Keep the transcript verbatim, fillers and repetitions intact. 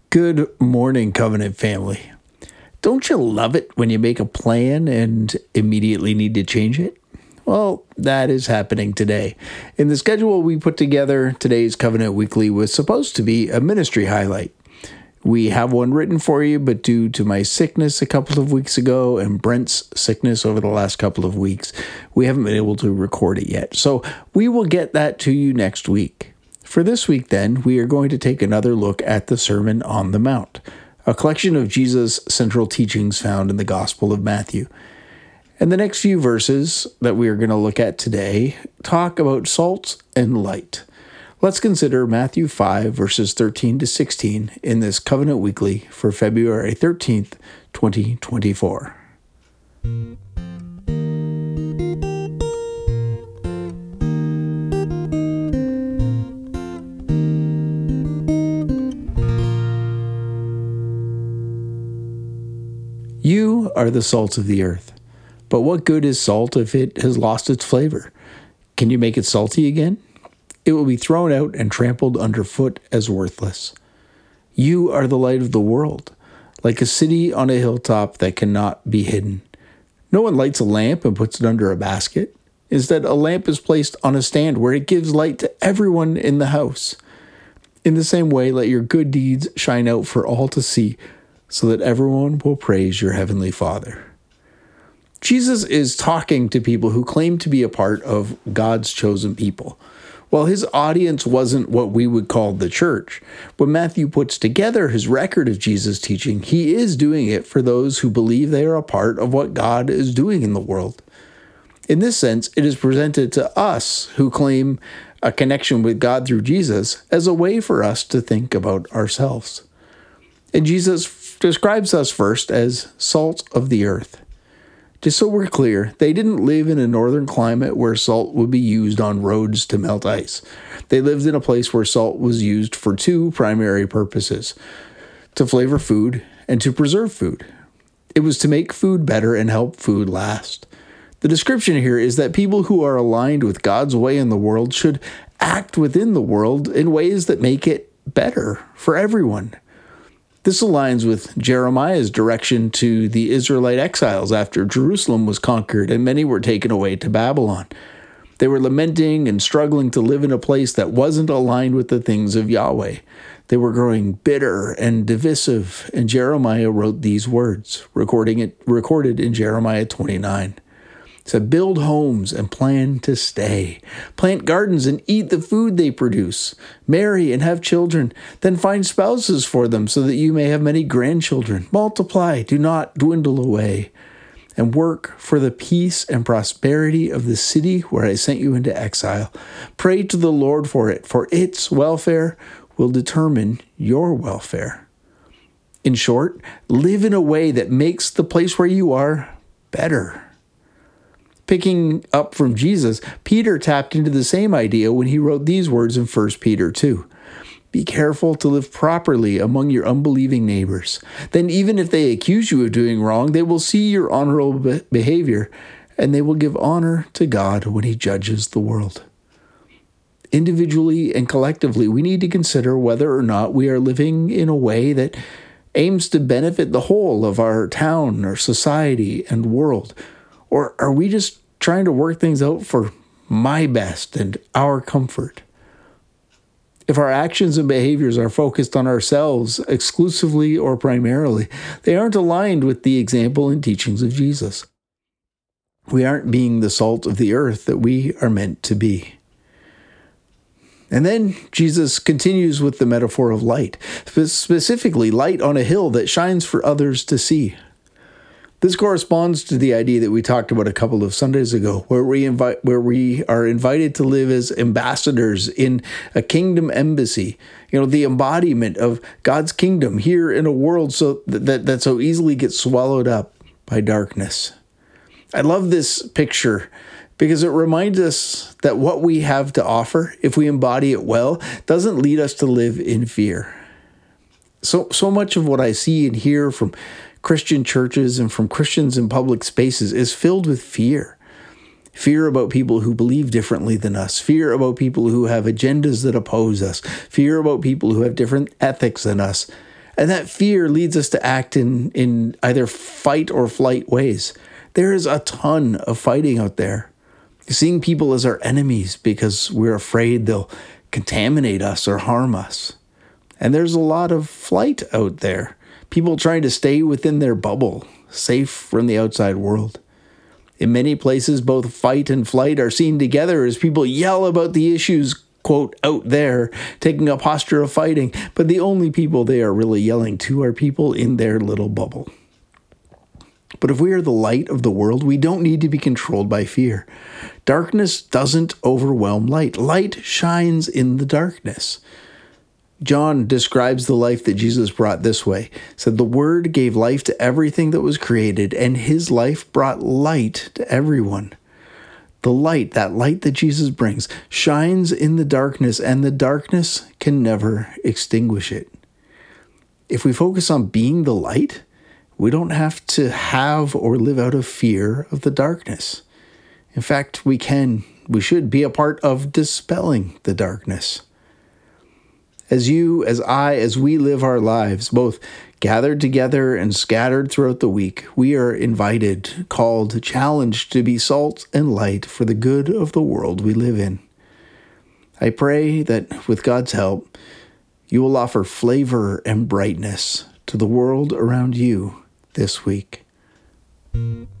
Good morning, Covenant family. Don't you love it when you make a plan and immediately need to change it? Well, that is happening today. In the schedule we put together, today's Covenant Weekly was supposed to be a ministry highlight. We have one written for you, but due to my sickness a couple of weeks ago and Brent's sickness over the last couple of weeks, we haven't been able to record it yet. So we will get that to you next week. For this week, then, we are going to take another look at the Sermon on the Mount, a collection of Jesus' central teachings found in the Gospel of Matthew. And the next few verses that we are going to look at today talk about salt and light. Let's consider Matthew five, verses thirteen to sixteen in this Covenant Weekly for February thirteenth, twenty twenty-four. You are the salt of the earth. But what good is salt if it has lost its flavor? Can you make it salty again? It will be thrown out and trampled underfoot as worthless. You are the light of the world, like a city on a hilltop that cannot be hidden. No one lights a lamp and puts it under a basket. Instead, a lamp is placed on a stand where it gives light to everyone in the house. In the same way, let your good deeds shine out for all to see, so that everyone will praise your heavenly Father. Jesus is talking to people who claim to be a part of God's chosen people. While his audience wasn't what we would call the church, when Matthew puts together his record of Jesus' teaching, he is doing it for those who believe they are a part of what God is doing in the world. In this sense, it is presented to us who claim a connection with God through Jesus as a way for us to think about ourselves. And Jesus describes us first as salt of the earth. Just so we're clear, they didn't live in a northern climate where salt would be used on roads to melt ice. They lived in a place where salt was used for two primary purposes: to flavor food and to preserve food. It was to make food better and help food last. The description here is that people who are aligned with God's way in the world should act within the world in ways that make it better for everyone. This aligns with Jeremiah's direction to the Israelite exiles after Jerusalem was conquered and many were taken away to Babylon. They were lamenting and struggling to live in a place that wasn't aligned with the things of Yahweh. They were growing bitter and divisive, and Jeremiah wrote these words, recording it recorded in Jeremiah twenty-nine. It said, "Build homes and plan to stay. Plant gardens and eat the food they produce. Marry and have children. Then find spouses for them so that you may have many grandchildren. Multiply, do not dwindle away. And work for the peace and prosperity of the city where I sent you into exile. Pray to the Lord for it, for its welfare will determine your welfare." In short, live in a way that makes the place where you are better. Picking up from Jesus, Peter tapped into the same idea when he wrote these words in First Peter two. "Be careful to live properly among your unbelieving neighbors. Then even if they accuse you of doing wrong, they will see your honorable behavior, and they will give honor to God when he judges the world." Individually and collectively, we need to consider whether or not we are living in a way that aims to benefit the whole of our town, our society, and world. Or are we just trying to work things out for my best and our comfort? If our actions and behaviors are focused on ourselves exclusively or primarily, they aren't aligned with the example and teachings of Jesus. We aren't being the salt of the earth that we are meant to be. And then Jesus continues with the metaphor of light, specifically light on a hill that shines for others to see. This corresponds to the idea that we talked about a couple of Sundays ago, where we invite, where we are invited to live as ambassadors in a kingdom embassy. You know, the embodiment of God's kingdom here in a world so that that so easily gets swallowed up by darkness. I love this picture because it reminds us that what we have to offer, if we embody it well, doesn't lead us to live in fear. So so much of what I see and hear from Christian churches and from Christians in public spaces is filled with fear. Fear about people who believe differently than us. Fear about people who have agendas that oppose us. Fear about people who have different ethics than us. And that fear leads us to act in, in either fight or flight ways. There is a ton of fighting out there. Seeing people as our enemies because we're afraid they'll contaminate us or harm us. And there's a lot of flight out there. People trying to stay within their bubble, safe from the outside world. In many places, both fight and flight are seen together as people yell about the issues, quote, out there, taking a posture of fighting. But the only people they are really yelling to are people in their little bubble. But if we are the light of the world, we don't need to be controlled by fear. Darkness doesn't overwhelm light. Light shines in the darkness. John describes the life that Jesus brought this way. Said the Word gave life to everything that was created, and his life brought light to everyone. The light, that light that Jesus brings, shines in the darkness, and the darkness can never extinguish it. If we focus on being the light, we don't have to have or live out of fear of the darkness. In fact, we can, we should be a part of dispelling the darkness. As you, as I, as we live our lives, both gathered together and scattered throughout the week, we are invited, called, challenged to be salt and light for the good of the world we live in. I pray that with God's help, you will offer flavor and brightness to the world around you this week.